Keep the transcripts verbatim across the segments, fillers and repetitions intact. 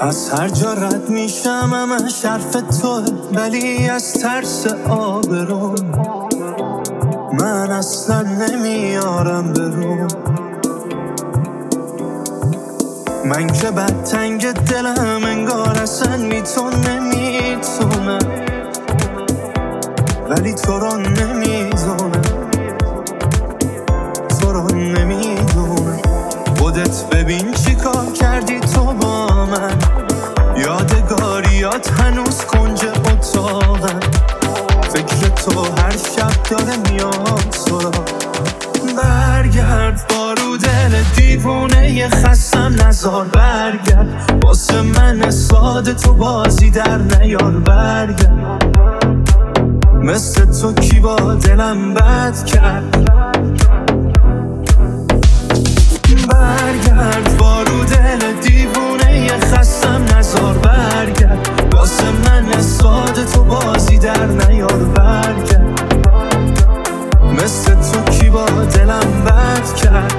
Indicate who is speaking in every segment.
Speaker 1: از هر جا رد میشم همش حرف توه، ولی از ترس آبرو من اصلا نمیارم برو. من که بد تنگ دلم انگار اصلا میتون نمیتونم، ولی تو رو نمیدونم، تو رو نمیدونم. خودت ببین چی کار کردی تو با من، یادگاریات هنوز کنج اتاقم، فکر تو هر شب داره میاد سراغ. برگرد بارو دل دیوونه خستم نزار، برگرد واسه من ساده تو بازی در نیار. برگرد مثل تو کی با دلم بد کرد. برگرد بارو دل دیوونه خستم نزار، برگرد واسه من ساده تو بازی در نیار. برگرد مثل تو کی با دلم بد کرد.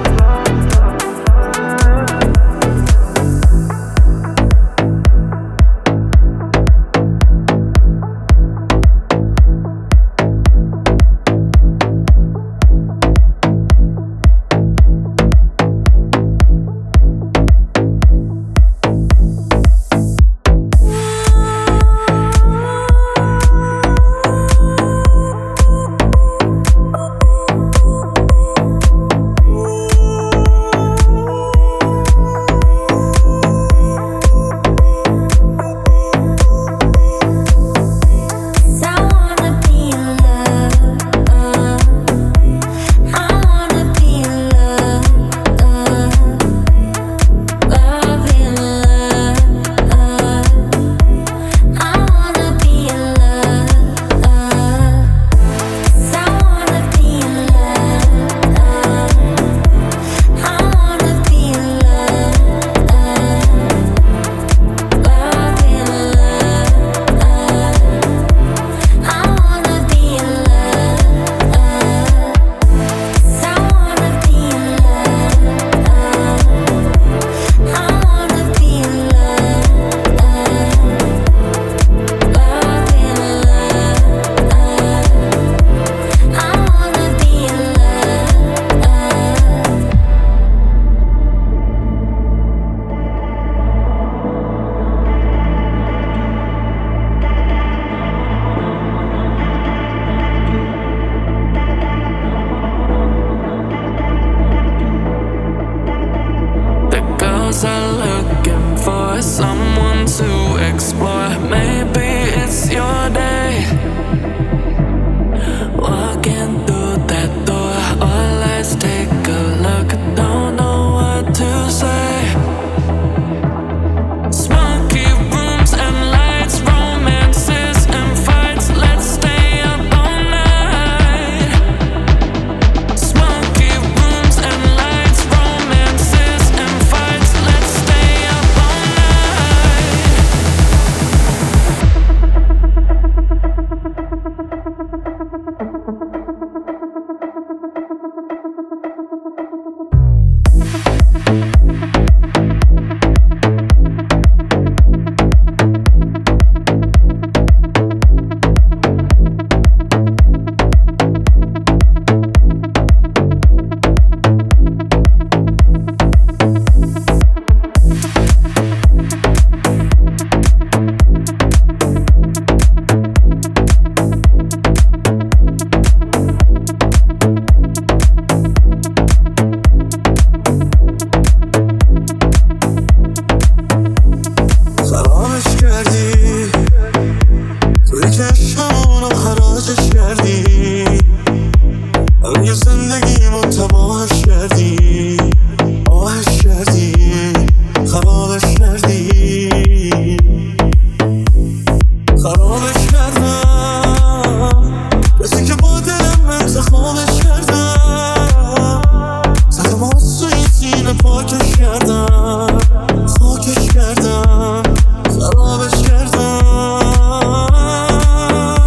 Speaker 2: خرابش کردم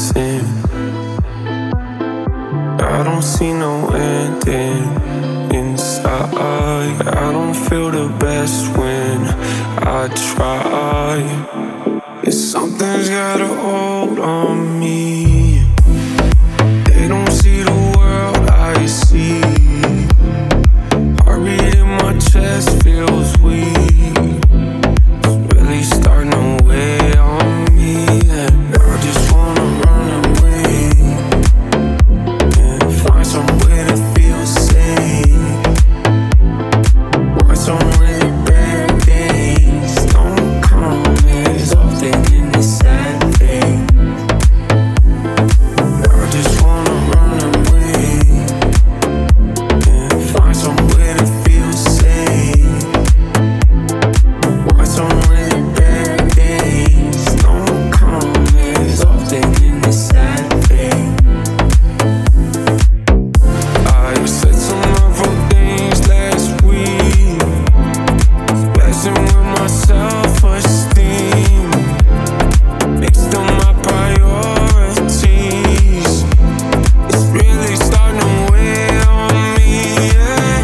Speaker 2: dancing. I don't see no ending inside. I don't feel the best when I try. Yeah, something's got a hold on me. They don't see the world I see. Heartbeat in my chest feels weak. It's really starting to weigh on me. And I just wanna run away and find somewhere to feel safe. Why some really bad days don't come as often in this sad thing. I just wanna run away and find somewhere to feel safe. Why some really bad days don't come as often in this sad thing. I said some awful things last week, messing with my self-esteem, mixed up my priorities. It's really starting to weigh on me, yeah.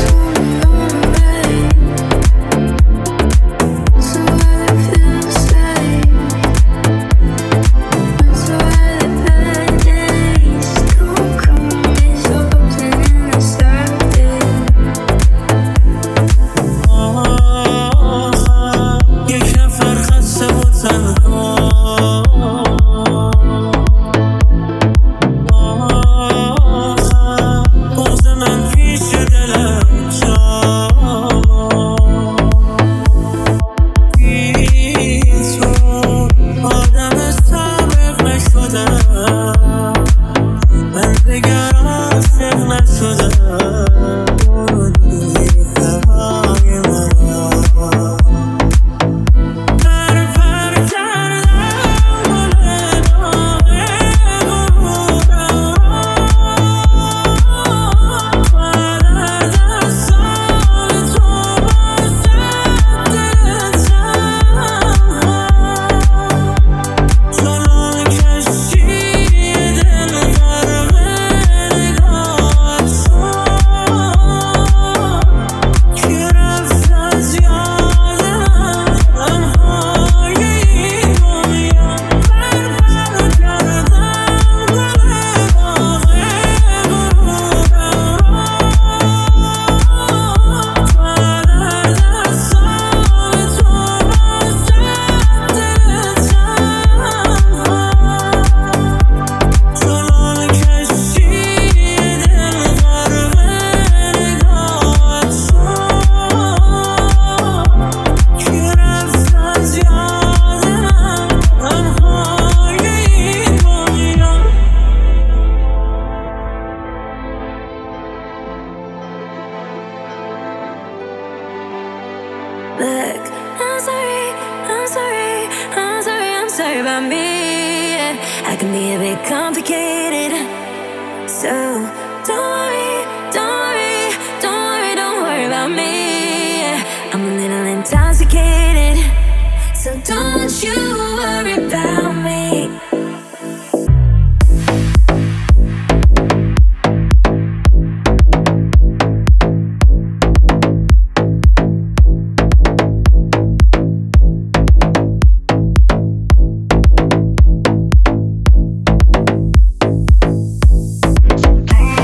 Speaker 1: یک نفر خسته و تنها، بغض من پیش دلم جا. بی تو آدم سابق نشدم، من دیگر عاشق نشدم. های مرا پر پر کردم گل باغ غرورم بعد از دستان تو باشد دلتم. جلو کشتی دل غرق نگاهت شد که رفت از یادم غمهای این دنیا. پر پر کردم گل باغ غرورم بعد از دستان تو باشد دلتم. جلو کشتی دل غرق نگاهت شد که رفت از یادم غمهای این دنیا. Look, I'm sorry, I'm sorry, I'm sorry, I'm sorry about me. I can be a bit complicated, so don't worry, don't worry, don't worry, don't worry about me. I'm a little intoxicated, so don't you worry about me.
Speaker 2: Don't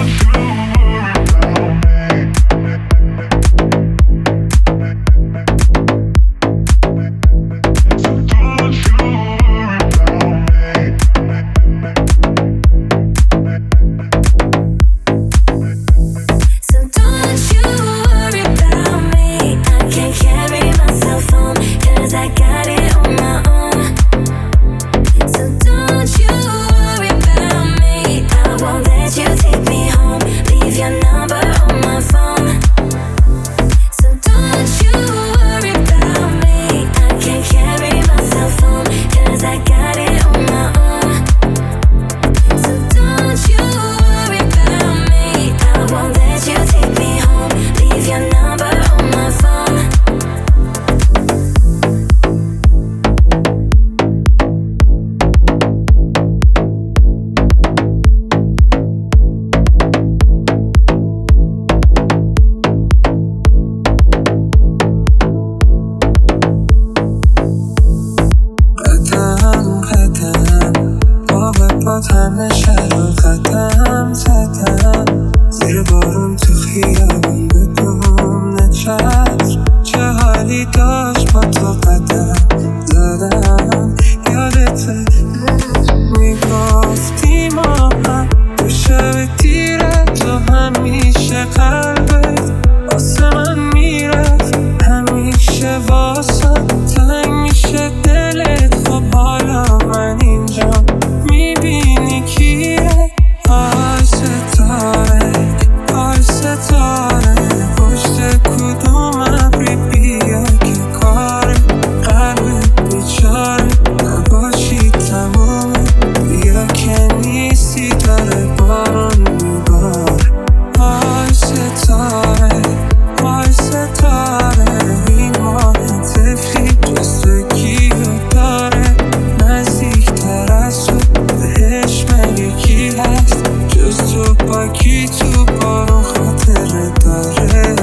Speaker 1: همه شهر قدم زدم زیر بارون تو خیابون بدون چشم چه حالی داشت با تو قدم زدم یادته میگفتی ما هم تو شب تیره تو همیشه قلبت واسه من میرفت همیشه واسه تنگ میشه دلت خب حالا من اینجا میبینی کیه آی ستاره آی ستاره پشت کدوم ابری بیا که کار قلبت بیچاره نباشی تمومه بیا که نیستی داره بارون میباره آی ستاره آی ستاره این ماه تفلی جست کیو داره نزدیکتر از تو بهش مگه کی هست جز تو با کی تو بارون خاطره داره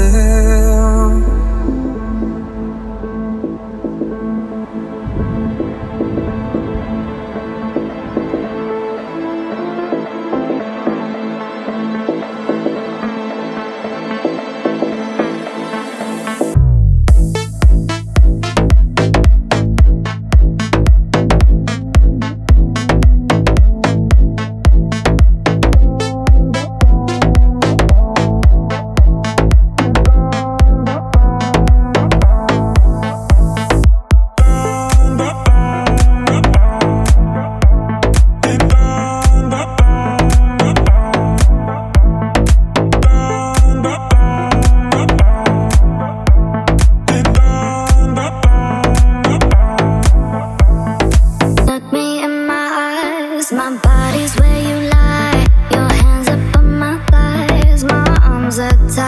Speaker 3: My body's where you lie. Your hands up on my thighs. My arms are tied.